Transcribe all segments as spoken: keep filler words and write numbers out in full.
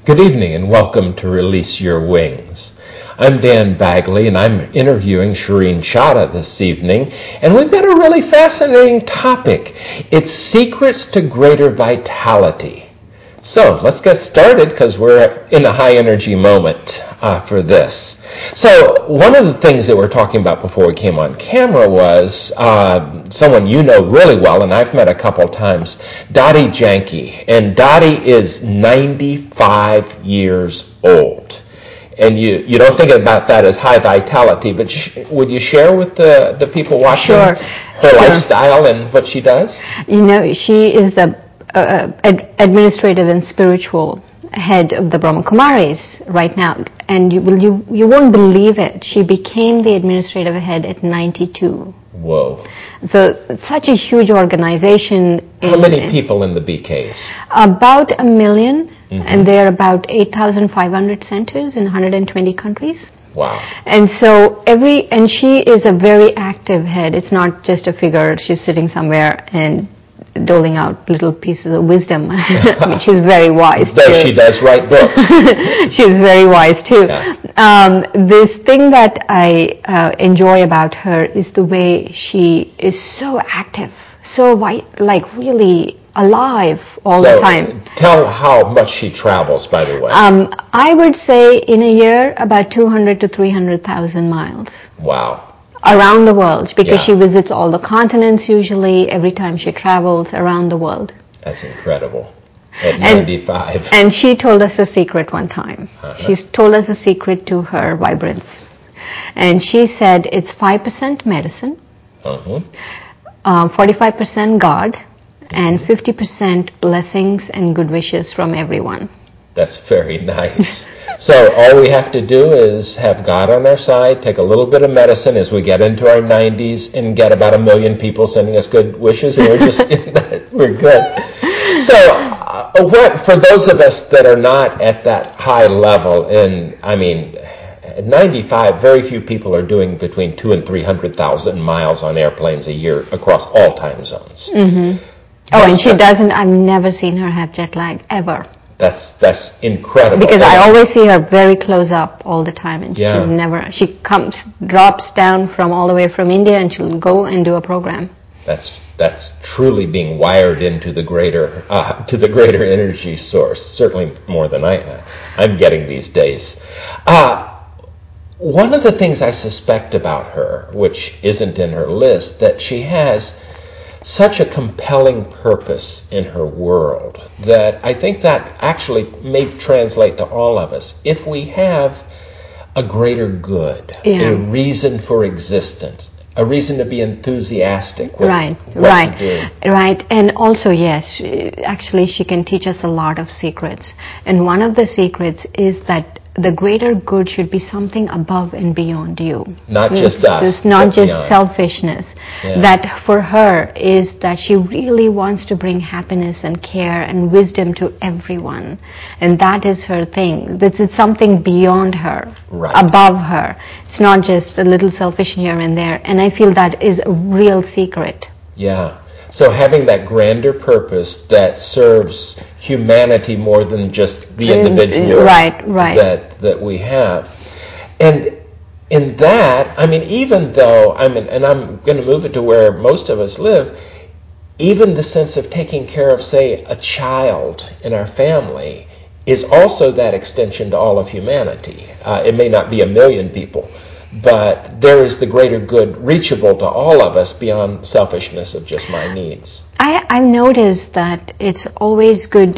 Good evening and welcome to Release Your Wings. I'm Dan Bagley and I'm interviewing Shireen Chadha this evening, and we've got a really fascinating topic. It's secrets to greater vitality. So let's get started because we're in a high energy moment uh, for this. So one of the things that we're talking about before we came on camera was uh, someone you know really well, and I've met a couple times, Dottie Janke. And Dottie is ninety-five years old. And you, you don't think about that as high vitality, but sh- would you share with the, the people watching sure. her sure. lifestyle and what she does? You know, she is the uh, ad- administrative and spiritual head of the Brahma Kumaris right now, and you will you you won't believe it. She became the administrative head at ninety-two. Whoa! So it's such a huge organization. How in, many people in the B Ks? About a million, mm-hmm. and there are about eight thousand five hundred centers in one hundred twenty countries. Wow! And so every and she is a very active head. It's not just a figure. She's sitting somewhere and doling out little pieces of wisdom. She's very wise does, too. She does write books. She's very wise too. Yeah. Um, this thing that I uh, enjoy about her is the way she is so active, so white, like really alive all so the time. Tell how much she travels, by the way. Um, I would say in a year about two hundred to three hundred thousand miles. Wow. Around the world, because yeah. she visits all the continents usually every time she travels around the world. That's incredible. At and, ninety-five. And she told us a secret one time. Uh-huh. She's told us a secret to her vibrance. And she said it's five percent medicine, uh-huh. um, forty-five percent God, mm-hmm. and fifty percent blessings and good wishes from everyone. That's very nice. So all we have to do is have God on our side, take a little bit of medicine as we get into our nineties, and get about a million people sending us good wishes, and we're just we're good. So uh, what for those of us that are not at that high level, and I mean, at ninety-five, very few people are doing between two and three hundred thousand miles on airplanes a year across all time zones. Mm-hmm. Oh, and she doesn't. I've never seen her have jet lag ever. That's that's incredible. Because I always see her very close up all the time, and yeah. she never she comes drops down from all the way from India, and she'll go and do a program. That's that's truly being wired into the greater uh, to the greater energy source. Certainly more than I I'm getting these days. Uh, one of the things I suspect about her, which isn't in her list, that she has such a compelling purpose in her world that I think that actually may translate to all of us. If we have a greater good, yeah. a reason for existence, a reason to be enthusiastic with right, what right, to do. Right, and also, yes, actually she can teach us a lot of secrets. And one of the secrets is that the greater good should be something above and beyond you. Not just it's us. Just not just beyond. selfishness. Yeah. That for her is that she really wants to bring happiness and care and wisdom to everyone. And that is her thing. This is something beyond her, right. above her. It's not just a little selfish here and there. And I feel that is a real secret. Yeah. So having that grander purpose that serves humanity more than just the individual right, right. that that we have. And in that, I mean, even though, I mean, and I'm going to move it to where most of us live, even the sense of taking care of, say, a child in our family is also that extension to all of humanity. Uh, it may not be a million people, but there is the greater good reachable to all of us beyond selfishness of just my needs. I, I've noticed that it's always good.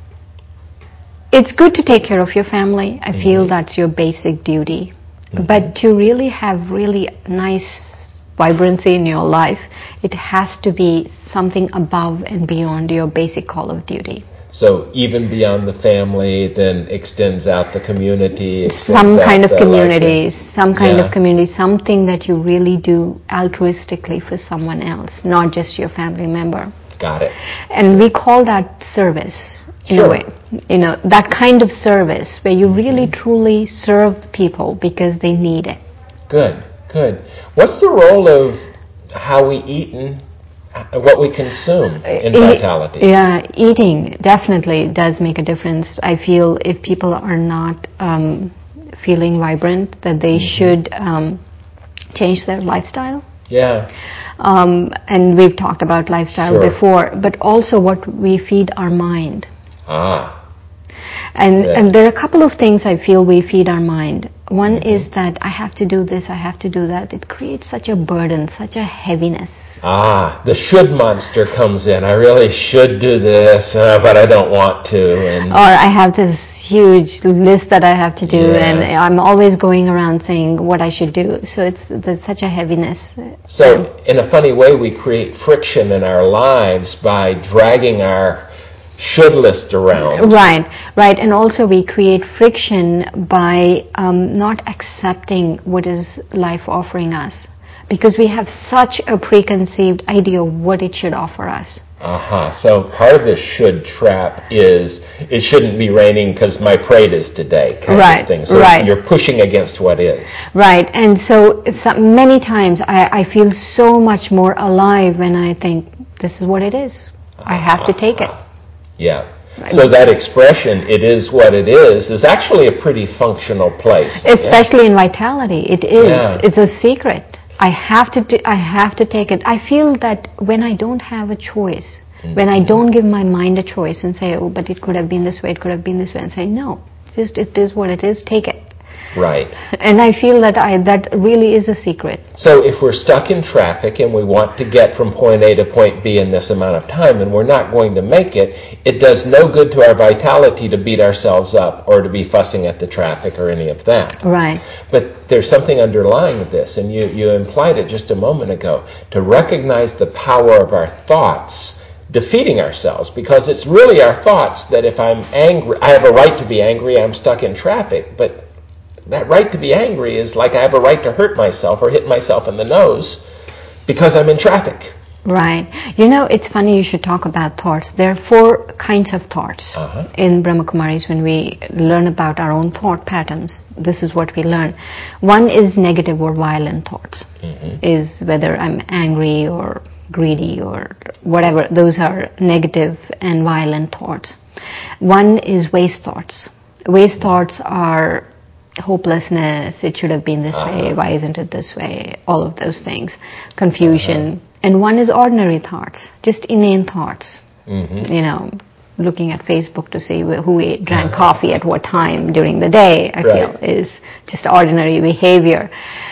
It's good to take care of your family. I mm-hmm. feel that's your basic duty. Mm-hmm. But to really have really nice vibrancy in your life, it has to be something above and beyond your basic call of duty. So even beyond the family, then extends out the community. Some kind of community, like some kind yeah. of community, something that you really do altruistically for someone else, not just your family member. Got it. And we call that service in sure. a way. You know, that kind of service where you really mm-hmm. truly serve people because they need it. Good, good. What's the role of how we eat and what we consume in E- vitality. Yeah, eating definitely does make a difference. I feel if people are not um, feeling vibrant, that they mm-hmm. should um, change their lifestyle. Yeah. Um, and we've talked about lifestyle Sure. before, but also what we feed our mind. Ah. And Yeah. and there are a couple of things I feel we feed our mind. One mm-hmm. is that I have to do this, I have to do that. It creates such a burden, such a heaviness. Ah, the should monster comes in. I really should do this, uh, but I don't want to. And or I have this huge list that I have to do, yeah. and I'm always going around saying what I should do. So it's there's such a heaviness. So in a funny way, we create friction in our lives by dragging our should list around. Right, right. And also we create friction by um, not accepting what is life offering us, because we have such a preconceived idea of what it should offer us. Uh-huh. So part of the should trap is it shouldn't be raining because my parade is today kind right, of thing. So right. you're pushing against what is. Right. And so, so many times I, I feel so much more alive when I think this is what it is. I have to take it. Yeah. So that expression, it is what it is, is actually a pretty functional place. Especially yeah. in vitality. It is. Yeah. It's a secret. I have to do, I have to take it. I feel that when I don't have a choice, mm-hmm. when I don't give my mind a choice and say, oh, but it could have been this way, it could have been this way, and say, no, just it is what it is, take it. Right. And I feel that I that really is a secret. So if we're stuck in traffic and we want to get from point A to point B in this amount of time and we're not going to make it, it does no good to our vitality to beat ourselves up or to be fussing at the traffic or any of that. Right. But there's something underlying this, and you, you implied it just a moment ago, to recognize the power of our thoughts defeating ourselves, because it's really our thoughts that if I'm angry, I have a right to be angry, I'm stuck in traffic, but that right to be angry is like I have a right to hurt myself or hit myself in the nose because I'm in traffic. Right. You know, it's funny you should talk about thoughts. There are four kinds of thoughts uh-huh. in Brahma Kumaris when we learn about our own thought patterns. This is what we learn. One is negative or violent thoughts, mm-hmm. is whether I'm angry or greedy or whatever. Those are negative and violent thoughts. One is waste thoughts. Waste mm-hmm. thoughts are hopelessness, it should have been this uh-huh. way, why isn't it this way, all of those things, confusion. Uh-huh. And one is ordinary thoughts, just inane thoughts, mm-hmm. you know, looking at Facebook to see who ate, drank uh-huh. coffee at what time during the day, I right. feel is just ordinary behavior.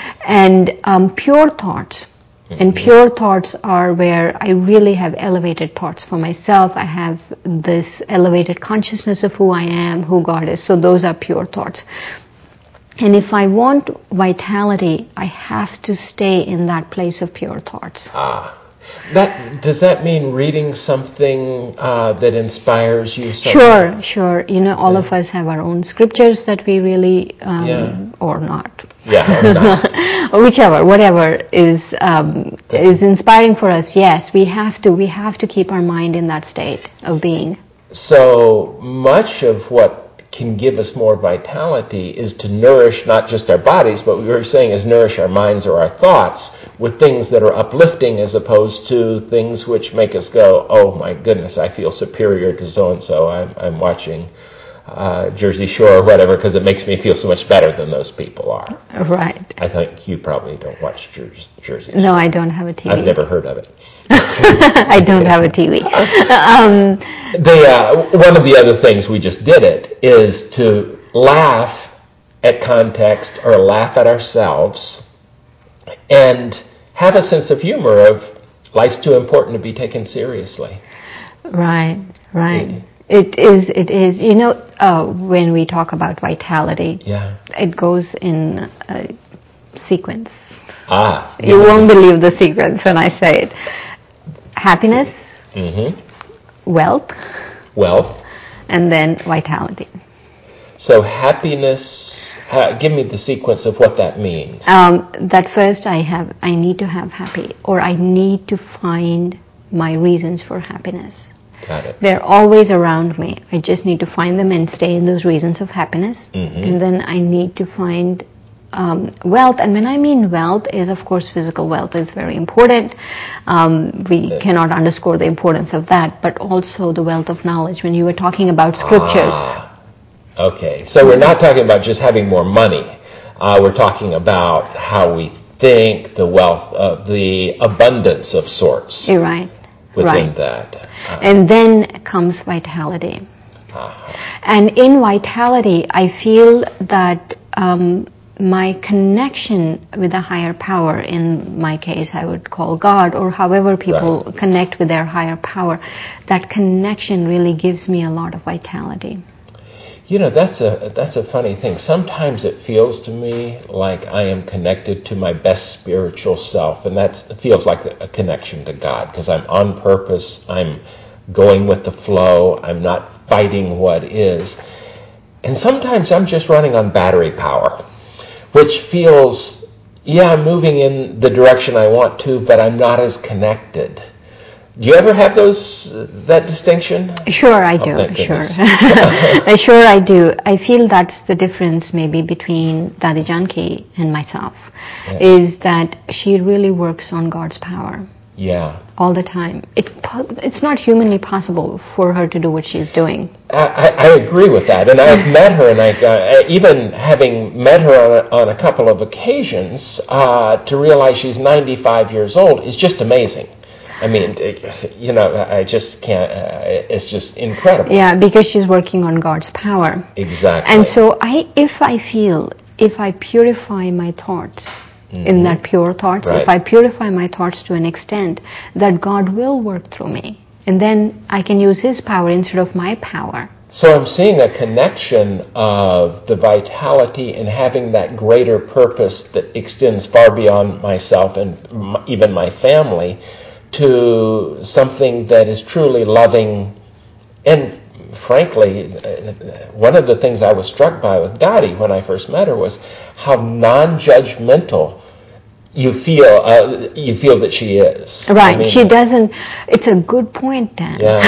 And um, pure thoughts, mm-hmm. and pure thoughts are where I really have elevated thoughts for myself. I have this elevated consciousness of who I am, who God is. So those are pure thoughts. And if I want vitality, I have to stay in that place of pure thoughts. Ah. That, does that mean reading something uh, that inspires you? Something? Sure, sure. You know, all yeah. of us have our own scriptures that we really, um, yeah. or not. Yeah, or not. Whichever, whatever is um, is inspiring for us. Yes, we have to. We have to keep our mind in that state of being. So much of what can give us more vitality is to nourish not just our bodies, but what we were saying is nourish our minds or our thoughts with things that are uplifting as opposed to things which make us go, oh my goodness, I feel superior to so-and-so. I'm, I'm watching uh, Jersey Shore or whatever because it makes me feel so much better than those people are. Right. I think you probably don't watch Jersey Shore. No, I don't have a T V. I've never heard of it. I don't have a T V. Um, the, uh, one of the other things we just did it is to laugh at context or laugh at ourselves and have a sense of humor of life's too important to be taken seriously. Right, right. Mm. It is, it is. You know, uh, when we talk about vitality, yeah. it goes in a sequence. Ah. You yeah. won't believe the sequence when I say it. Happiness, mm-hmm. wealth, wealth, and then vitality. So happiness, uh, give me the sequence of what that means. Um, that first I have, I need to have happy, or I need to find my reasons for happiness. Got it. They're always around me. I just need to find them and stay in those reasons of happiness. Mm-hmm. And then I need to find um, wealth, and when I mean wealth is, of course, physical wealth is very important. Um, we Yeah. cannot underscore the importance of that, but also the wealth of knowledge. When you were talking about scriptures. Ah, okay, so we're not talking about just having more money. Uh, we're talking about how we think, the wealth, of the abundance of sorts. You're right. Within right. that. Uh, and then comes vitality. uh-huh. And in vitality, I feel that um, my connection with a higher power, in my case I would call God, or however people Right. connect with their higher power, that connection really gives me a lot of vitality. You know, that's a that's a funny thing. Sometimes it feels to me like I am connected to my best spiritual self, and that feels like a connection to God, because I'm on purpose, I'm going with the flow, I'm not fighting what is. And sometimes I'm just running on battery power, which feels, yeah, I'm moving in the direction I want to, but I'm not as connected. Do you ever have those that distinction? Sure, I do. Oh, sure, sure, I do. I feel that's the difference, maybe between Dadi Janki and myself, yeah. is that she really works on God's power. Yeah. All the time. It it's not humanly possible for her to do what she's doing. I, I agree with that, and I've met her, and I uh, even having met her on a, on a couple of occasions, uh, to realize she's ninety-five years old is just amazing. I mean, you know, I just can't, uh, it's just incredible. Yeah, because she's working on God's power. Exactly. And so I, if I feel, if I purify my thoughts, mm-hmm. in that pure thoughts, right. if I purify my thoughts to an extent, that God will work through me. And then I can use His power instead of my power. So I'm seeing a connection of the vitality and having that greater purpose that extends far beyond myself and m- even my family, to something that is truly loving. And frankly, one of the things I was struck by with Dottie when I first met her was how non-judgmental you feel uh, you feel that she is. Right. I mean, she doesn't. It's a good point, Dan. Yeah.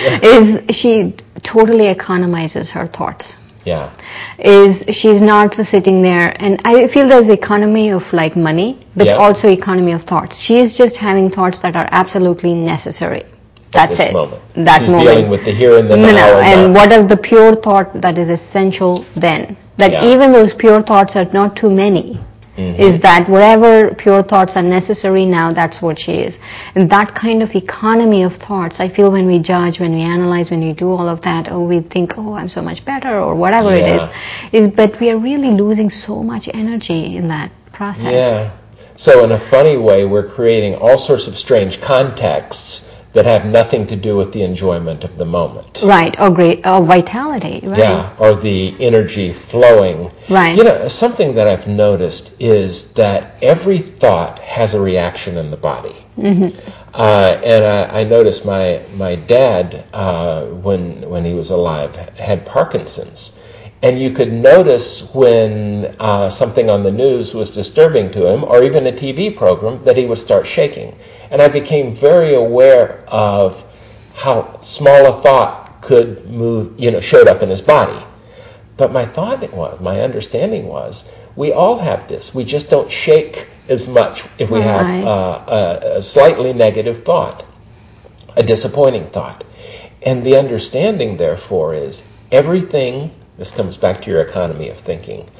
is she totally economizes her thoughts. Yeah. Is she's not sitting there, and I feel there's economy of like money, but yeah. also economy of thoughts. She is just having thoughts that are absolutely necessary. That's At this it. Moment. That she's moment. Dealing with the here and the no, now. No, and not. what is the pure thought that is essential then? That yeah. even those pure thoughts are not too many. Mm-hmm. Is that whatever pure thoughts are necessary now, that's what she is. And that kind of economy of thoughts, I feel when we judge, when we analyze, when we do all of that, oh, we think, oh, I'm so much better, or whatever yeah. it is, is, but we are really losing so much energy in that process. Yeah. So in a funny way, we're creating all sorts of strange contexts that have nothing to do with the enjoyment of the moment. Right, or great, or vitality, right? Yeah, or the energy flowing. Right. You know, something that I've noticed is that every thought has a reaction in the body. Mm-hmm. Uh, and I, I noticed my my dad, uh, when when he was alive, had Parkinson's. And you could notice when uh, something on the news was disturbing to him, or even a T V program, that he would start shaking. And I became very aware of how small a thought could move, you know, showed up in his body. But my thought was, my understanding was, we all have this. We just don't shake as much if we have Right. uh, a, a slightly negative thought, a disappointing thought. And the understanding, therefore, is everything, this comes back to your economy of thinking,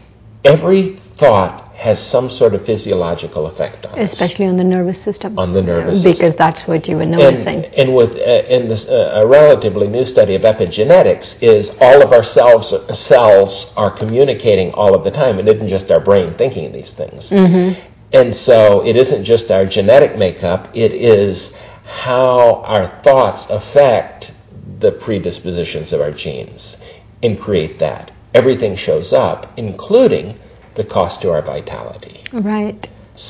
every thought has some sort of physiological effect on us. Especially on the nervous system. On the nervous because system. Because that's what you were noticing. And, and with uh, in this, uh, a relatively new study of epigenetics is all of our cells, cells are communicating all of the time. It isn't just our brain thinking these things. Mm-hmm. And so it isn't just our genetic makeup, it is how our thoughts affect the predispositions of our genes and create that. Everything shows up, including the cost to our vitality. Right.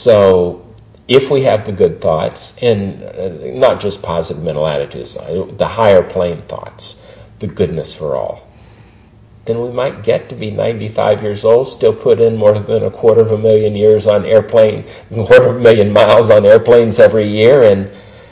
So if we have the good thoughts, and uh, not just positive mental attitudes, uh, the higher plane thoughts, the goodness for all, then we might get to be ninety-five years old, still put in more than a quarter of a million years on airplane, a quarter of a million miles on airplanes every year, and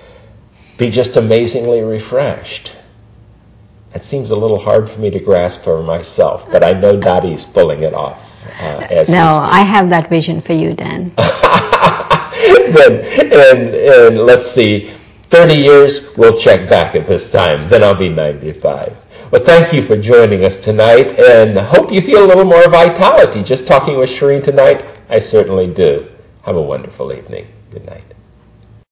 be just amazingly refreshed. That seems a little hard for me to grasp for myself, but I know Dottie's pulling it off. Uh, as no, I have that vision for you, Dan. then, and, and let's see, thirty years, we'll check back at this time. Then I'll be ninety-five. Well, thank you for joining us tonight, and hope you feel a little more vitality just talking with Shereen tonight. I certainly do. Have a wonderful evening. Good night.